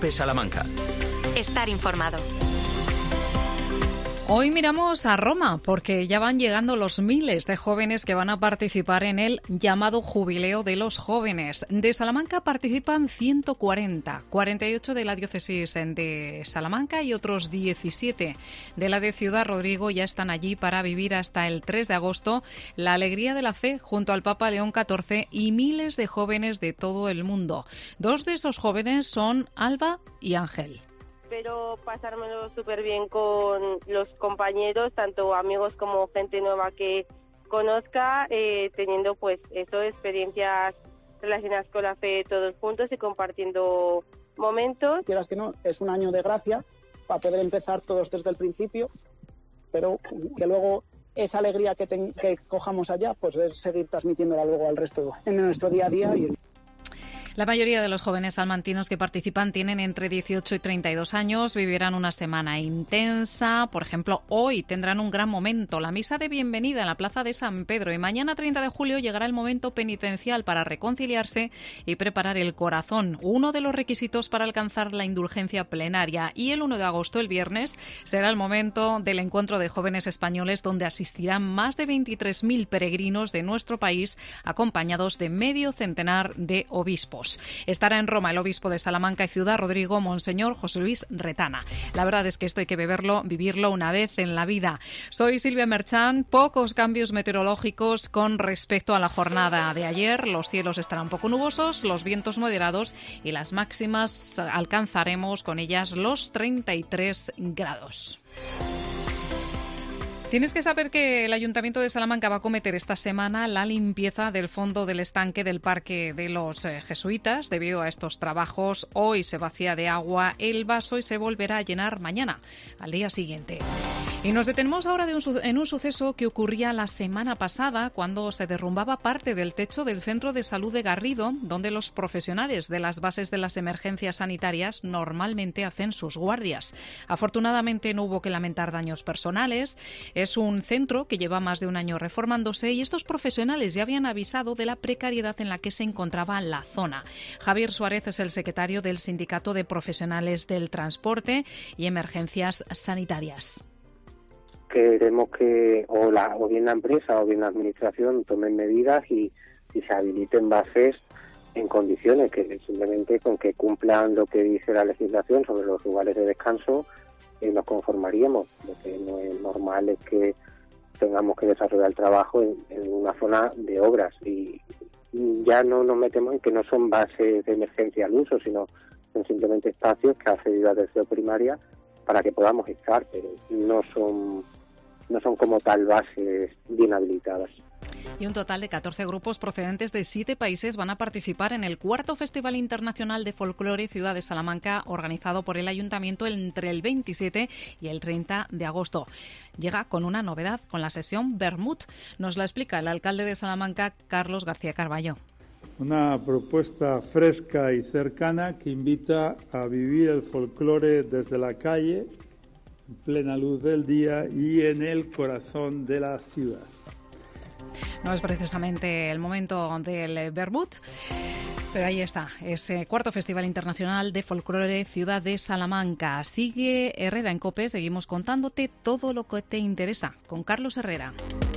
COPE Salamanca. Estar informado. Hoy miramos a Roma porque ya van llegando los miles de jóvenes que van a participar en el llamado Jubileo de los Jóvenes. De Salamanca participan 140, 48 de la diócesis de Salamanca y otros 17 de la de Ciudad Rodrigo ya están allí para vivir hasta el 3 de agosto la alegría de la fe junto al Papa León XIV y miles de jóvenes de todo el mundo. Dos de esos jóvenes son Alba y Ángel. Espero pasármelo súper bien con los compañeros, tanto amigos como gente nueva que conozca, teniendo pues experiencias relacionadas con la fe todos juntos y compartiendo momentos. Quieras que no, es un año de gracia para poder empezar todos desde el principio, pero que luego esa alegría que cojamos allá, pues es seguir transmitiéndola luego al resto en nuestro día a día. La mayoría de los jóvenes salmantinos que participan tienen entre 18 y 32 años, vivirán una semana intensa. Por ejemplo, hoy tendrán un gran momento, la misa de bienvenida en la plaza de San Pedro, y mañana 30 de julio llegará el momento penitencial para reconciliarse y preparar el corazón, uno de los requisitos para alcanzar la indulgencia plenaria. Y el 1 de agosto, el viernes, será el momento del encuentro de jóvenes españoles donde asistirán más de 23.000 peregrinos de nuestro país acompañados de medio centenar de obispos. Estará en Roma el obispo de Salamanca y Ciudad Rodrigo, Monseñor José Luis Retana. La verdad es que esto hay que vivirlo una vez en la vida. Soy Silvia Merchán. Pocos cambios meteorológicos con respecto a la jornada de ayer. Los cielos estarán un poco nubosos, los vientos moderados y las máximas alcanzaremos con ellas los 33 grados. Tienes que saber que el Ayuntamiento de Salamanca va a acometer esta semana la limpieza del fondo del estanque del Parque de los Jesuitas. Debido a estos trabajos, hoy se vacía de agua el vaso y se volverá a llenar mañana, al día siguiente. Y nos detenemos ahora en un suceso que ocurría la semana pasada cuando se derrumbaba parte del techo del Centro de Salud de Garrido, donde los profesionales de las bases de las emergencias sanitarias normalmente hacen sus guardias. Afortunadamente no hubo que lamentar daños personales. Es un centro que lleva más de un año reformándose y estos profesionales ya habían avisado de la precariedad en la que se encontraba la zona. Javier Suárez es el secretario del Sindicato de Profesionales del Transporte y Emergencias Sanitarias. Queremos que o bien la empresa o bien la administración tomen medidas y se habiliten bases en condiciones, que simplemente con que cumplan lo que dice la legislación sobre los lugares de descanso nos conformaríamos. Lo que no es normal es que tengamos que desarrollar el trabajo en una zona de obras, y ya no nos metemos en que no son bases de emergencia al uso, sino son simplemente espacios que ha cedido a atención primaria para que podamos estar, pero no son como tal bases bien habilitadas. Y un total de 14 grupos procedentes de 7 países van a participar en el 4º Festival Internacional de Folclore Ciudad de Salamanca, organizado por el Ayuntamiento entre el 27 y el 30 de agosto. Llega con una novedad, con la sesión Vermut. Nos la explica el alcalde de Salamanca, Carlos García Carballo. Una propuesta fresca y cercana que invita a vivir el folclore desde la calle, en plena luz del día y en el corazón de la ciudad. No es precisamente el momento del Vermut, pero ahí está, ese 4º Festival Internacional de Folclore Ciudad de Salamanca. Sigue Herrera en COPE, seguimos contándote todo lo que te interesa con Carlos Herrera.